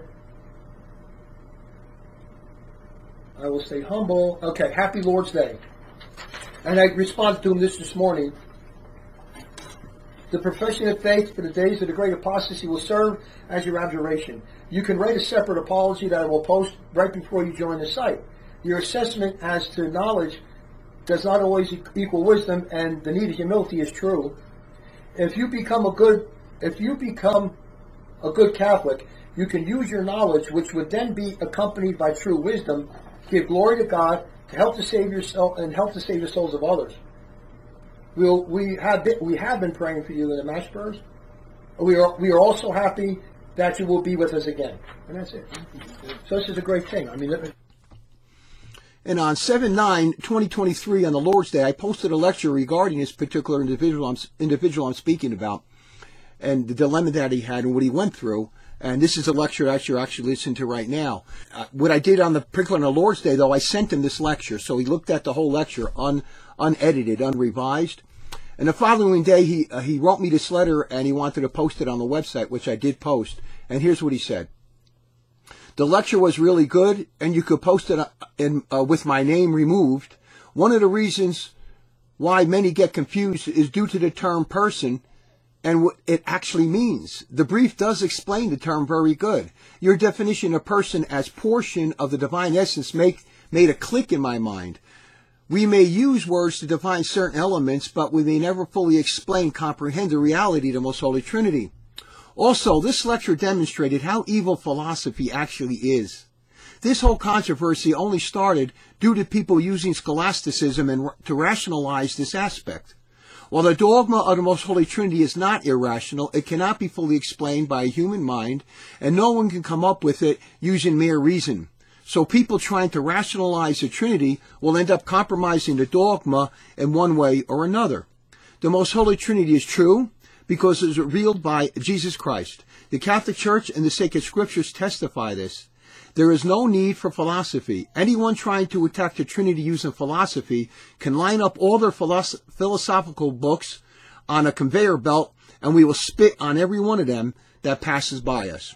Okay, happy Lord's Day. And I responded to him this morning. The profession of faith for the days of the great apostasy will serve as your abjuration. You can write a separate apology that I will post right before you join the site. Your assessment as to knowledge does not always equal wisdom, and the need of humility is true. If you become a good Catholic, you can use your knowledge, which would then be accompanied by true wisdom, give glory to God, to help to save yourself and help to save the souls of others. We have been praying for you in the Mass prayers. We are also happy that you will be with us again, and that's it. So this is a great thing. I mean. And on 7/9/2023, on the Lord's Day, I posted a lecture regarding this particular individual I'm speaking about, and the dilemma that he had and what he went through. And this is a lecture that you're actually listening to right now. What I did on the Lord's Day, though, I sent him this lecture, so he looked at the whole lecture unedited, unrevised. And the following day, he wrote me this letter, and he wanted to post it on the website, which I did post. And here's what he said. The lecture was really good, and you could post it with my name removed. One of the reasons why many get confused is due to the term person and what it actually means. The brief does explain the term very good. Your definition of person as portion of the divine essence made a click in my mind. We may use words to define certain elements, but we may never fully explain, comprehend the reality of the Most Holy Trinity. Also, this lecture demonstrated how evil philosophy actually is. This whole controversy only started due to people using scholasticism to rationalize this aspect. While the dogma of the Most Holy Trinity is not irrational, it cannot be fully explained by a human mind, and no one can come up with it using mere reason. So people trying to rationalize the Trinity will end up compromising the dogma in one way or another. The Most Holy Trinity is true because it is revealed by Jesus Christ. The Catholic Church and the sacred scriptures testify this. There is no need for philosophy. Anyone trying to attack the Trinity using philosophy can line up all their philosophical books on a conveyor belt, and we will spit on every one of them that passes by us.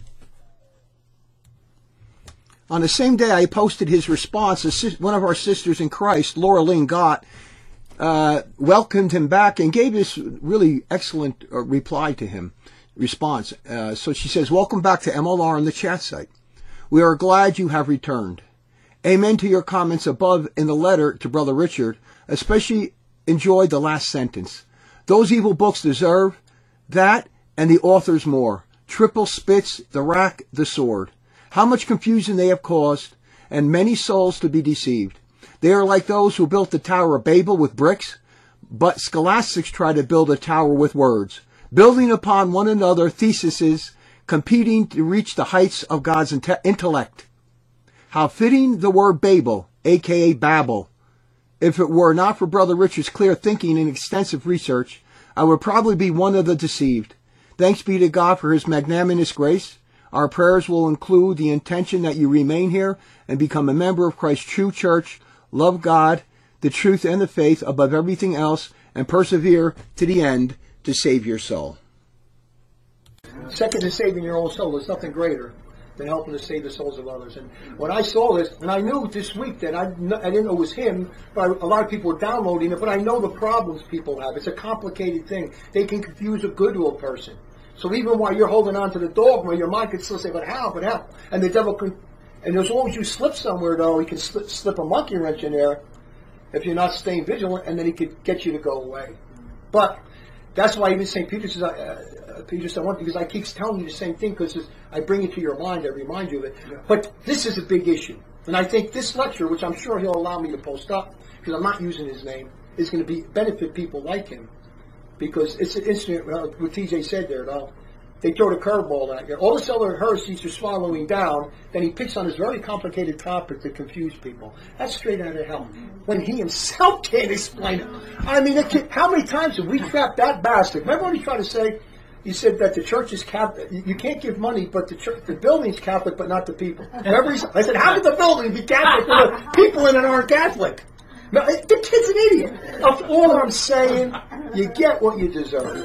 On the same day I posted his response, one of our sisters in Christ, Laura Lynn Gott, welcomed him back and gave this really excellent reply to him, response. So she says, "Welcome back to MLR on the chat site. We are glad you have returned. Amen to your comments above in the letter to Brother Richard. Especially enjoyed the last sentence. Those evil books deserve that and the authors more. Triple spits, the rack, the sword. How much confusion they have caused, and many souls to be deceived. They are like those who built the Tower of Babel with bricks, but scholastics try to build a tower with words, building upon one another theses, competing to reach the heights of God's intellect. How fitting the word Babel, aka Babel. If it were not for Brother Richard's clear thinking and extensive research, I would probably be one of the deceived. Thanks be to God for his magnanimous grace. Our prayers will include the intention that you remain here and become a member of Christ's true church, love God, the truth and the faith above everything else, and persevere to the end to save your soul." Second to saving your own soul, there's nothing greater than helping to save the souls of others. And when I saw this, and I knew this week that I didn't know it was him, but a lot of people were downloading it, but I know the problems people have. It's a complicated thing. They can confuse a good to a person. So even while you're holding on to the dogma, your mind can still say, but how? And the devil can, and as long as you slip somewhere, though, he can slip a monkey wrench in there if you're not staying vigilant, and then he could get you to go away. But that's why even St. Peter says, Peter said one thing, because I keep telling you the same thing, because I bring it to your mind, I remind you of it. Yeah. But this is a big issue. And I think this lecture, which I'm sure he'll allow me to post up, because I'm not using his name, is going to benefit people like him. Because it's an incident, what TJ said there, though. They throw the curveball at you. All this other heresies are swallowing down, then he picks on this very complicated topic to confuse people. That's straight out of hell. When he himself can't explain it. I mean, how many times have we trapped that bastard? Remember what he tried to say? He said that the church is Catholic. You can't give money, but the building's Catholic, but not the people. Remember? I said, how could the building be Catholic when the people in it aren't Catholic? No, the kid's an idiot. Of all I'm saying, you get what you deserve.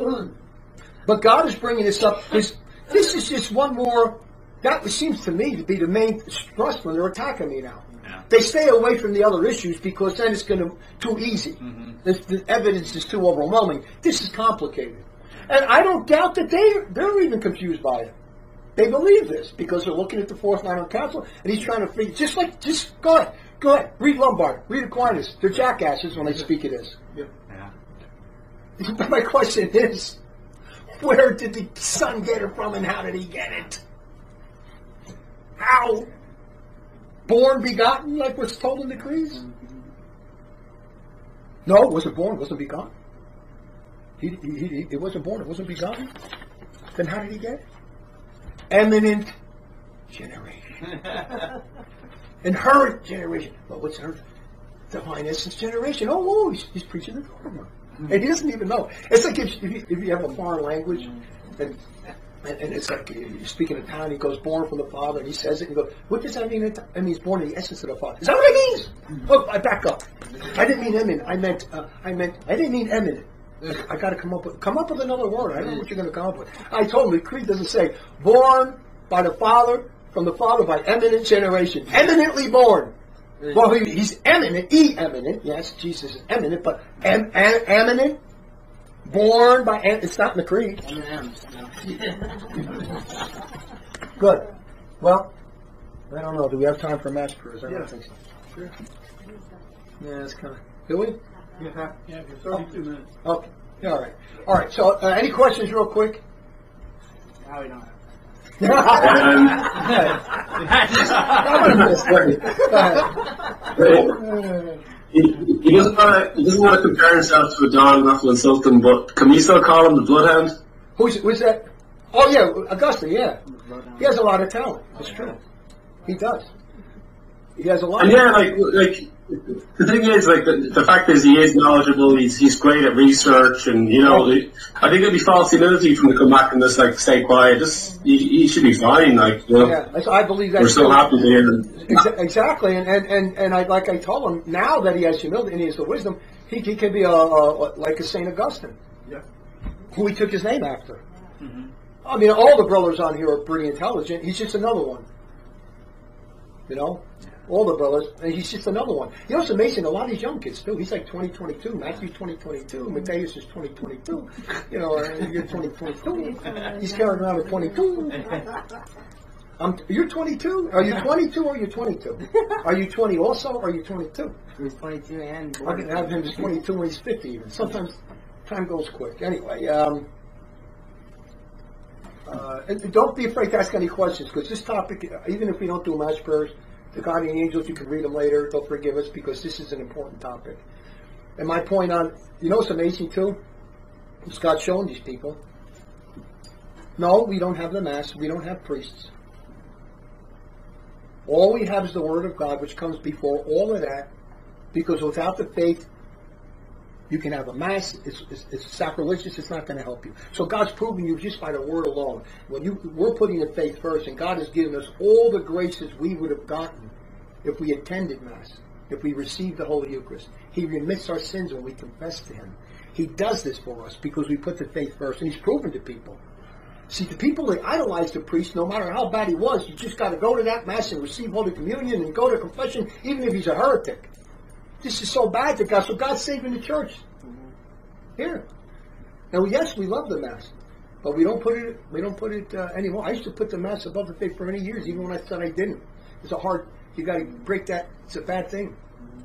But God is bringing this up. This is just one more. That seems to me to be the main thrust when they're attacking me now. Yeah. They stay away from the other issues because then it's going to too easy. Mm-hmm. The evidence is too overwhelming. This is complicated, and I don't doubt that they're even confused by it. They believe this because they're looking at the fourth line of counsel, and he's trying to figure. Just go ahead. Read Lombard. Read Aquinas. They're jackasses when they speak of this. Yeah. But my question is, where did the Son get it from, and how did he get it? How? Born, begotten, like what's told in the creeds? No, it wasn't born, it wasn't begotten. It wasn't born, it wasn't begotten. Then how did he get it? Eminent generation. Inherent generation. Well, what's her? Divine essence generation. Oh, he's preaching the dogma. And he doesn't even know. It's like if you have a foreign language, and it's like you're speaking Italian, he goes, born from the Father, and he says it, and you go, what does that mean? It means born in the essence of the Father. Is that what it means? Oh, I back up. I didn't mean eminent. I didn't mean eminent. I got to come up with another word. I don't know what you're going to come up with. I told him the creed doesn't say born by the Father from the Father by eminent generation, eminently born. Well, he's eminent, eminent. Yes, Jesus is eminent, but eminent, born by. It's not in the creed. M&Ms, Good. Well, I don't know. Do we have time for mass prayers? I don't think so. Sure. Yeah, it's kind of. Do we? Yeah, 32 minutes. Okay. All right. All right. So, any questions, real quick? Now we don't have. He doesn't want to compare himself to a dog, not to insult him, but can we still call him the Bloodhound? Who's that? Oh, yeah, Augustine, yeah. He has a lot of talent. It's true. He does. He has a lot And of yeah, like the thing is, like the fact is, he is knowledgeable. He's great at research, and I think it'd be false humility for him to come back and just like stay quiet. Just he should be fine. Like Yeah, I believe that. we're so happy to hear him. Exactly, and I told him, now that he has humility and he has the wisdom, he can be like a Saint Augustine, Yeah. who he took his name after. I mean, all the brothers on here are pretty intelligent. He's just another one. All the brothers, and he's just another one. It's amazing, a lot of these young kids, too. He's like 2022, Matthew's 2022, Mateus is 2022, you're 2022, he's carrying around a 22. You're 22? Are you 22 or are you 22? Are you 20 also, or are you 22? He's 22 and I can have him as 22 when he's 50 even. Sometimes time goes quick. Anyway, and don't be afraid to ask any questions, because this topic, even if we don't do mass prayers, the guardian angels, you can read them later. They'll forgive us, because this is an important topic. And my point on, what's amazing too? It's God showing these people. No, we don't have the mass. We don't have priests. All we have is the Word of God, which comes before all of that, because without the faith, you can have a mass. It's sacrilegious. It's not going to help you. So God's proving you just by the Word alone. We're putting the faith first, and God has given us all the graces we would have gotten if we attended mass, if we received the Holy Eucharist. He remits our sins when we confess to Him. He does this for us because we put the faith first, and He's proven to people. See, the people that idolize the priest, no matter how bad he was, you just got to go to that mass and receive Holy Communion and go to confession, even if he's a heretic. This is so bad to God. So God's saving the church here. Now, yes, we love the mass, but we don't put it. We don't put it anymore. I used to put the mass above the faith for many years, even when I said I didn't. It's a hard. You got to break that. It's a bad thing.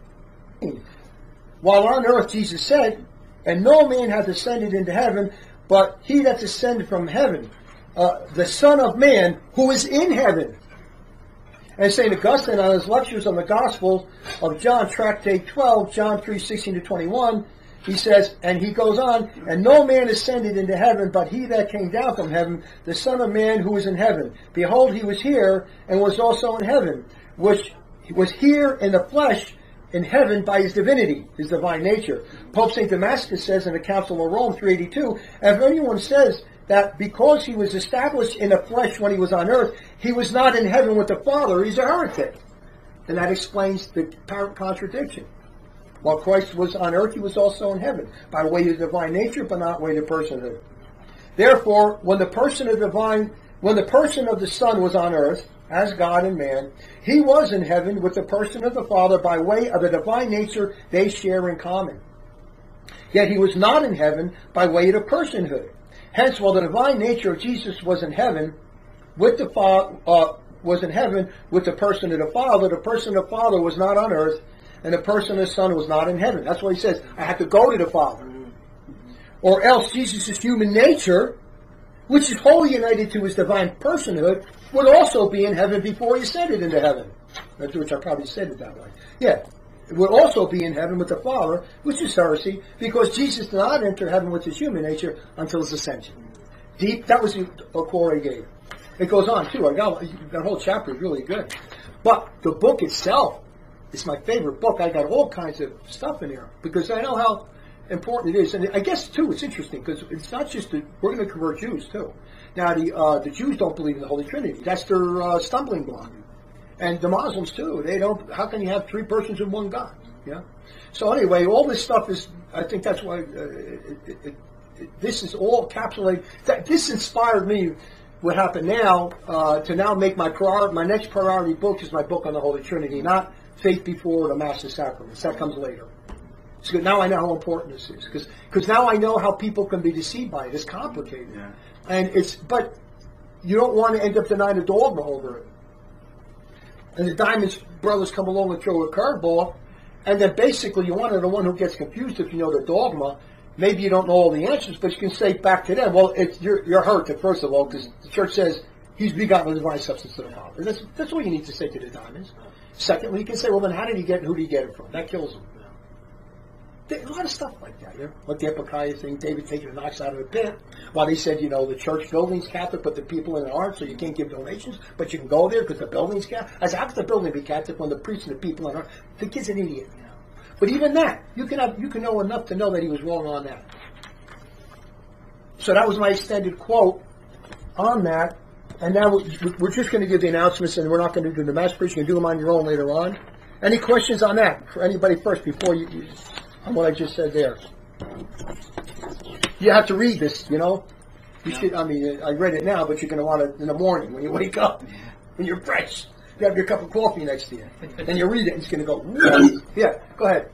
While on earth, Jesus said, "And no man hath ascended into heaven, but he that descended from heaven, the Son of Man, who is in heaven." And St. Augustine, on his lectures on the Gospel of John, Tractate 12, John 3:16-21, he says, and he goes on, "And no man ascended into heaven, but he that came down from heaven, the Son of Man who is in heaven. Behold, he was here, and was also in heaven, which was here in the flesh, in heaven by his divinity," his divine nature. Pope St. Damascus says in the Council of Rome 382, if anyone says that because he was established in the flesh when he was on earth, he was not in heaven with the Father, he's a heretic. And that explains the apparent contradiction. While Christ was on earth, he was also in heaven, by way of divine nature, but not way of personhood. Therefore, when the person of the Son was on earth, as God and man, he was in heaven with the person of the Father by way of the divine nature they share in common. Yet he was not in heaven by way of the personhood. Hence, while the divine nature of Jesus was in heaven with the person of the Father was not on earth, and the person of the Son was not in heaven. That's why he says, I have to go to the Father. Or else Jesus' human nature, which is wholly united to his divine personhood, would also be in heaven before he ascended into heaven. That's which I probably said it that way. Yeah. It would also be in heaven with the Father, which is heresy, because Jesus did not enter heaven with his human nature until his ascension. That was the core he gave. It goes on, too. That whole chapter is really good. But the book itself is my favorite book. I got all kinds of stuff in here, because I know how important it is. And I guess, too, it's interesting, because it's not just we're going to convert Jews, too. Now, the Jews don't believe in the Holy Trinity. That's their stumbling block. And the Muslims, too. They don't. How can you have three persons in one God? Yeah. So anyway, all this stuff is, I think that's why this is all encapsulated. This inspired me what happened now, to now make my next priority book is my book on the Holy Trinity, not Faith Before the Mass Sacraments. That comes later. So now I know how important this is, because now I know how people can be deceived by it. It's complicated, and but you don't want to end up denying the dogma over it. And the Diamond brothers come along and throw a curveball, and then basically you want to the one who gets confused if you know the dogma. Maybe you don't know all the answers, but you can say back to them, well, you're hurt, first of all, because the church says he's begotten of the divine substance of the Father. That's all you need to say to the Diamonds. Secondly, you can say, well, then how did he get it, who did he get it from? That kills him. A lot of stuff like that, like the Epikiah thing, David taking an ox out of the pit. While they said, the church building's Catholic, but the people in it aren't, so you can't give donations, but you can go there because the building's Catholic. I said, how could the building be Catholic when the priest and the people in it aren't? The kid's an idiot, But even that, you can know enough to know that he was wrong on that. So that was my extended quote on that. And now we're just going to give the announcements, and we're not going to do the mass preaching. You can do them on your own later on. Any questions on that for anybody first before you on what I just said there? You have to read this, You should. I mean, I read it now, but you're going to want it in the morning when you wake up, when you're fresh. You have your cup of coffee next to you, and you read it, and it's going to go. Yeah, go ahead.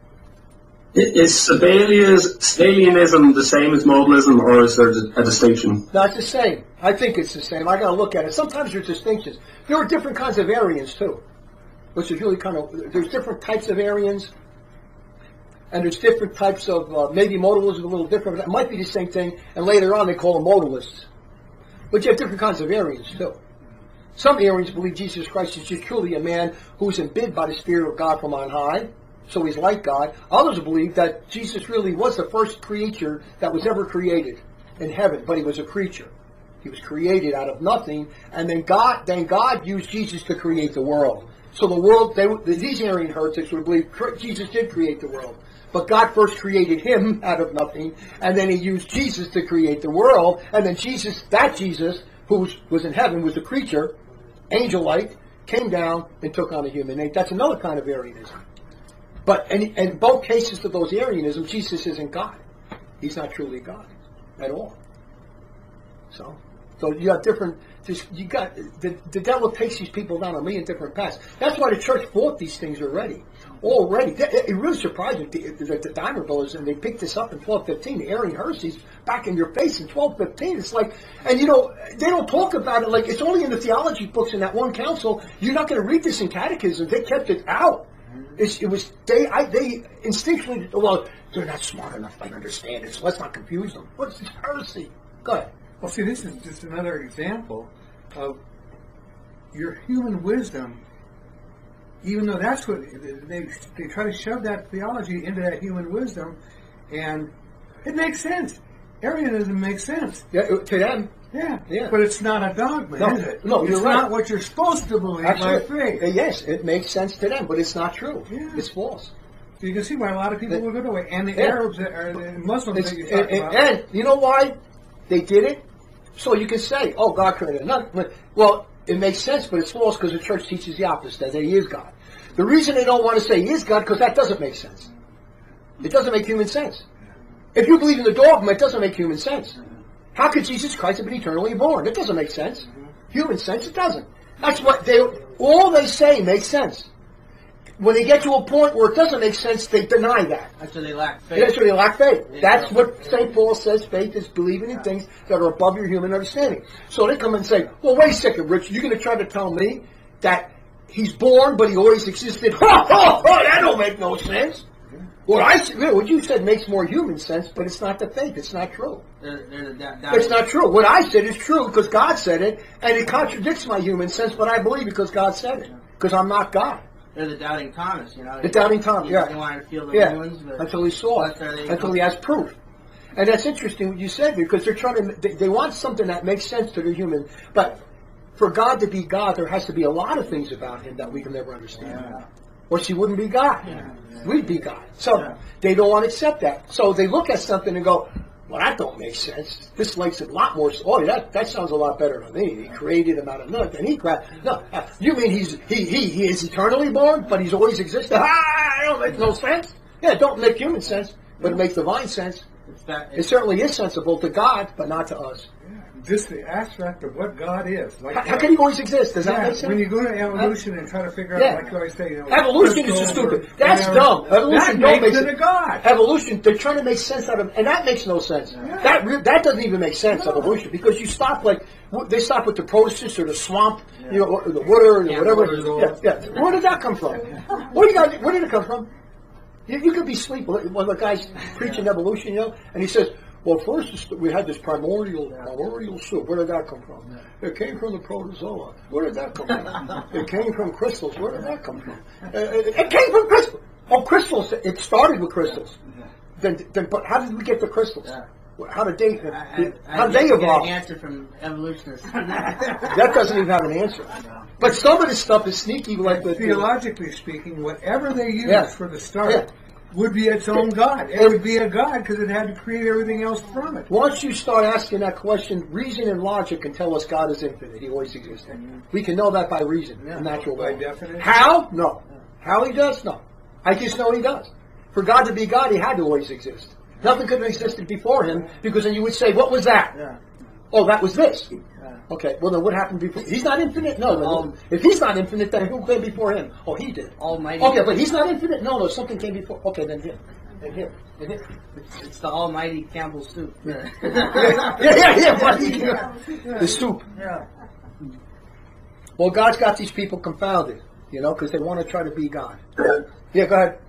Is Sabellianism the same as modalism, or is there a distinction? No, it's the same. I think it's the same. I got to look at it. Sometimes there's distinctions. There are different kinds of Arians too, which is really there's different types of Arians, and there's different types of maybe modalism is a little different. But that might be the same thing. And later on, they call them modalists. But you have different kinds of Arians too. Some Arians believe Jesus Christ is just truly a man who's embittered by the Spirit of God from on high, so he's like God. Others believe that Jesus really was the first creature that was ever created in heaven, but he was a creature. He was created out of nothing, and then God used Jesus to create the world. So the world, these Arian heretics would believe Jesus did create the world, but God first created him out of nothing, and then he used Jesus to create the world, and then Jesus, who was in heaven, was a creature, angel-like, came down and took on a human nature. That's another kind of Arianism. But in both cases of those Arianism, Jesus isn't God. He's not truly God at all. So you have different. The devil takes these people down a million different paths. That's why the church fought these things already. It really surprised me that the Diamond Brothers, and they picked this up in 1215. The Arian heresies back in your face in 1215. It's like, and they don't talk about it like it's only in the theology books in that one council. You're not going to read this in catechism. They kept it out. They instinctually, well, they're not smart enough to understand it, so let's not confuse them. What's this heresy? Go ahead. Well, see, this is just another example of your human wisdom. Even though that's what they try to shove that theology into that human wisdom, and it makes sense. Arianism makes sense. Yeah, to them. Yeah. But it's not a dogma, is it? No, it's you're not right. what you're supposed to believe by faith. Yes, it makes sense to them, but it's not true. Yeah. It's false. You can see why a lot of people will go away. And the Arabs, or the Muslims that you talk about. And you know why they did it? So you can say, oh, God created nothing. Well, it makes sense, but it's false because the church teaches the opposite, that he is God. The reason they don't want to say he is God, because that doesn't make sense. It doesn't make human sense. If you believe in the dogma, it doesn't make human sense. How could Jesus Christ have been eternally born? It doesn't make sense. Human sense, it doesn't. That's what all they say makes sense. When they get to a point where it doesn't make sense, they deny that. That's where they lack faith. That's where they lack faith. That's what St. Paul says, faith is believing in things that are above your human understanding. So they come and say, well, wait a second, Rich, you're going to try to tell me that he's born, but he always existed? That don't make no sense. What you said makes more human sense, but it's not the faith. It's not true. It's not true. What I said is true because God said it, and it contradicts my human sense, but I believe because God said it, because I'm not God. They're the doubting Thomas, The doubting Thomas, He didn't want to feel the wounds, until he saw it, until he has proof. And that's interesting what you said, because they're trying to, they want something that makes sense to their human, but for God to be God, there has to be a lot of things about him that we can never understand. Yeah. Or she wouldn't be God. We'd be God. So they don't want to accept that. So they look at something and go, well, that don't make sense. This makes it a lot more. Oh, that sounds a lot better to me. He created him out of nothing. No, you mean he is eternally born, but he's always existed? It don't make no sense. Yeah, it don't make human sense, but it makes divine sense. It certainly is sensible to God, but not to us. just the aspect of what God is. Like How can he always exist? Does that yeah, make sense? when you go to evolution and try to figure out, Yeah. like you always say, Evolution is just crystals or stupid. That's whatever, dumb. Evolution that don't makes make it a God. Evolution, they're trying to make sense out of, and that makes no sense. Yeah. That doesn't even make sense, evolution, because you stop they stop with the process or the swamp, you know, or the water or Yeah, whatever. water's all- Where did that come from? Where did it come from? You could be asleep when the guy's preaching evolution, you know, and he says, well, first we had this primordial soup. Where did that come from? It came from the protozoa. Where did that come from? It came from crystals. Where did that come from? It came from crystals. Oh, crystals. It started with crystals. But how did we get the crystals? How did they Get evolve? an answer from evolutionists. That doesn't even have an answer. But some of this stuff is sneaky, like the Theologically speaking, whatever they used Yeah. for the start Yeah. would be its own God. It would be a God because it had to create everything else from it. Once you start asking that question, reason and logic can tell us God is infinite. He always existed. We can know that by reason, natural By law. definition. How? No. How he does? No. I just know he does. For God to be God, he had to always exist. Nothing could have existed before him, because then you would say, what was that? Yeah. Oh, that was this. Okay, well then what happened before? He's not infinite? No. Then if he's not infinite, then who came before him? Oh, he did. Almighty. Okay, but he's not infinite? No, something came before. Okay, then him. And him. And him. It's the almighty Campbell's soup. Yeah, buddy. The soup. Yeah. Well, God's got these people confounded, you know, because they want to try to be God. Yeah, go ahead.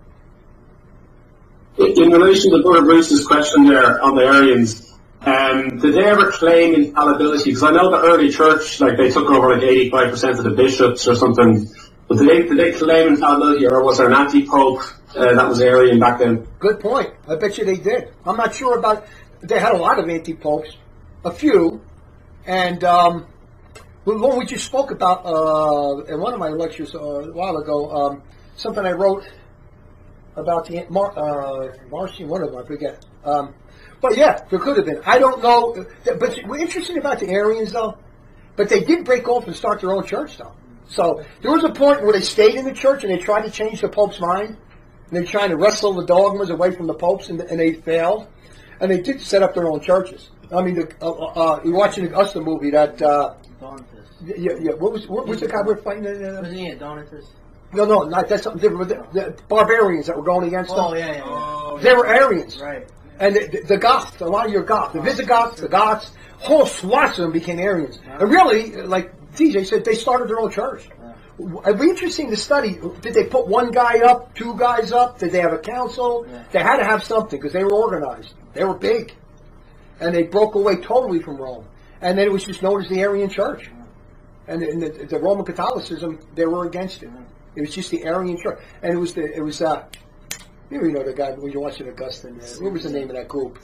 In relation to Brother Bruce's question there on the Arians, did they ever claim infallibility? Because I know the early church, like they took over like 85% of the bishops or something. But did they claim infallibility, or was there an anti-pope that was Arian back then? Good point. I bet you they did. I'm not sure about. They had a lot of anti-popes, a few, and one we just spoke about in one of my lectures a while ago. Something I wrote about the Marcion, one of them, I forget. But yeah, there could have been. I don't know. But what's interesting about the Arians, though, but they did break off and start their own church, though. So there was a point where they stayed in the church and they tried to change the Pope's mind. And they were trying to wrestle the dogmas away from the popes, and they failed. And they did set up their own churches. I mean, you're watching us the movie that. Donatus. Yeah. What was the guy we're fighting? Wasn't he a Donatus? No, not that's something different. The barbarians that were going against them. Oh, yeah. They were Aryans. Right. And the Goths, a lot of your Goths, the Visigoths, the Goths, whole swaths of them became Aryans. And really, like DJ said, they started their own church. It'd be interesting to study. Did they put one guy up, two guys up? Did they have a council? Yeah. They had to have something because they were organized. They were big. And they broke away totally from Rome. And then it was just known as the Arian Church. And the Roman Catholicism, they were against it. It was just the Arian Church. And it was you know the guy when you're watching Augustine. What was the name of that group?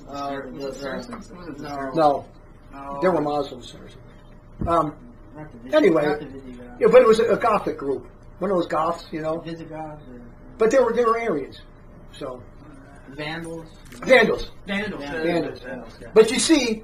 No, they were Muslims. Anyway, yeah, but it was a Gothic group. One of those Goths, you know. Visigoths. But they were Aryans. So Vandals. Vandals. Vandals. Yeah. But you see,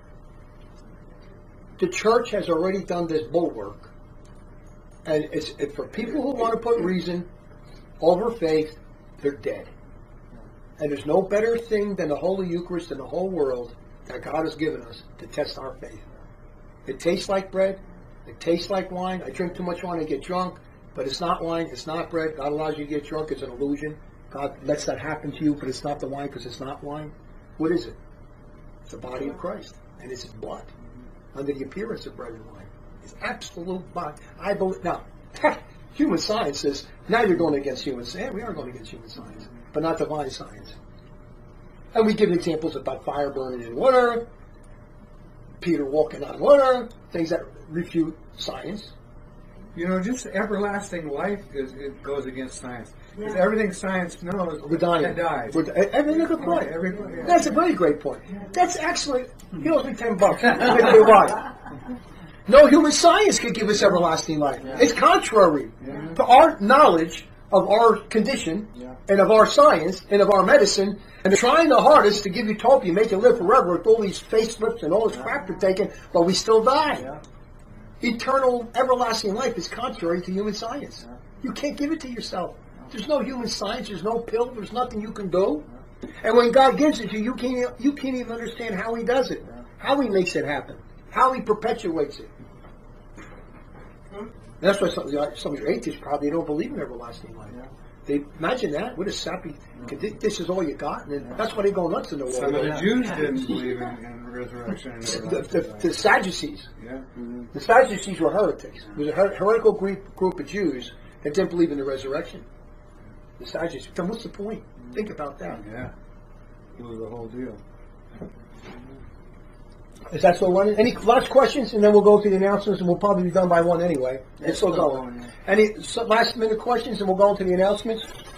the church has already done this bulwark, and it's for people who want to put reason over faith. They're dead. And there's no better thing than the Holy Eucharist in the whole world that God has given us to test our faith. It tastes like bread. It tastes like wine. I drink too much wine, I get drunk. But it's not wine. It's not bread. God allows you to get drunk. It's an illusion. God lets that happen to you, but it's not the wine because it's not wine. What is it? It's the body of Christ. And it's His blood under the appearance of bread and wine. It's absolute body. I believe. Now, human science says, now you're going against human science. Yeah, we are going against human science, but not divine science. And we give examples about fire burning in water, Peter walking on water, things that refute science. You know, just everlasting life it goes against science. Because everything science knows, We're dying. it dies. That's a good point. Yeah. That's a very great point. That's excellent. He owes me $10. Let me tell you why. No human science can give us everlasting life. It's contrary to our knowledge of our condition and of our science and of our medicine. And they're trying the hardest to give utopia, make you live forever with all these facelifts and all this crap they're taking, but we still die. Eternal, everlasting life is contrary to human science. You can't give it to yourself. There's no human science. There's no pill. There's nothing you can do. And when God gives it to you, you can't even understand how He does it. How he makes it happen. How he perpetuates it. That's why some of your atheists probably don't believe in everlasting life. Yeah. They imagine that. What a sappy. This is all you got, and then that's why they go nuts in the world. Some of the Jews didn't believe in resurrection. And The Sadducees. yeah. The Sadducees were heretics. It was a heretical group of Jews that didn't believe in the resurrection. The Sadducees. Then what's the point? Think about that. Yeah. It was the whole deal. Is that so running? Any last questions, and then we'll go to the announcements, and we'll probably be done by 1 anyway. It's still going. Any last minute questions, and we'll go into the announcements.